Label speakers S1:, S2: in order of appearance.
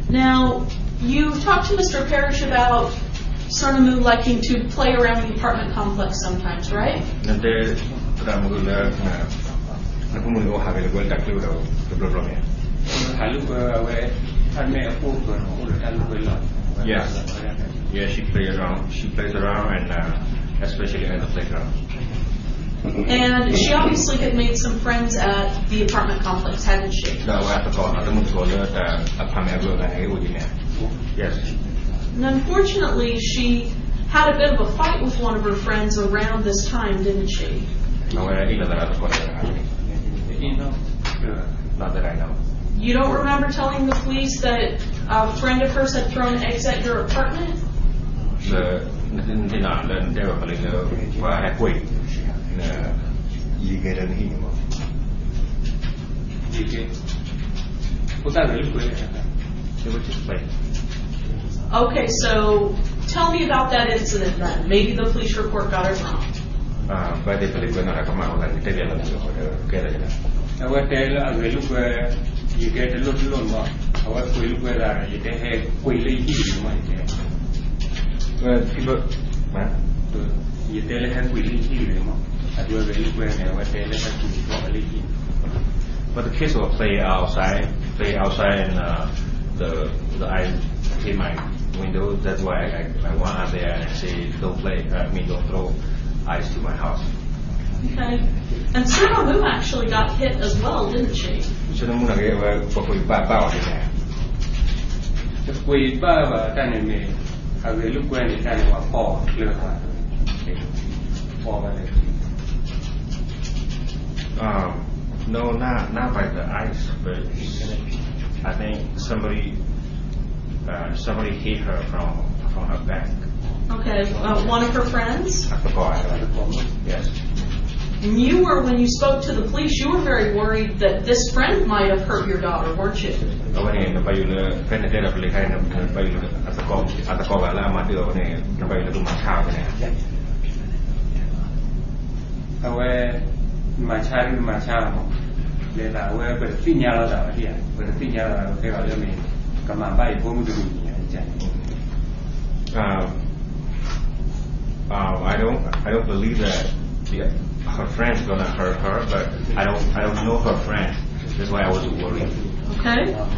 S1: Now, you talked to Mr. Parrish about Sarnamu liking to play around the apartment complex sometimes, right?
S2: Yeah, she plays around. She plays around, and especially at the playground.
S1: And she obviously had made some friends at the apartment complex, hadn't she?
S2: Yes.
S1: And unfortunately, she had a bit of a fight with one of her friends around this time, didn't she?
S2: Not that I know.
S1: You don't remember telling the police that a friend of hers had thrown eggs at your apartment? Okay, so tell me about that incident then. Maybe the police report got it wrong.
S2: But the kids will play outside and I came my window. That's why I went out there and say don't throw ice to my house.
S1: Okay. And Sarnamu actually got hit as well, didn't she?
S2: No, not by the ice, but I think somebody hit her from her back.
S1: Okay, one of her friends?
S2: I forgot. Yes.
S1: And you were, when you spoke to the police, you were very worried that this friend might have hurt your daughter, weren't you?
S2: I don't believe that her friend's gonna hurt her, but I don't know her friend. That's why I was worried.
S1: Okay.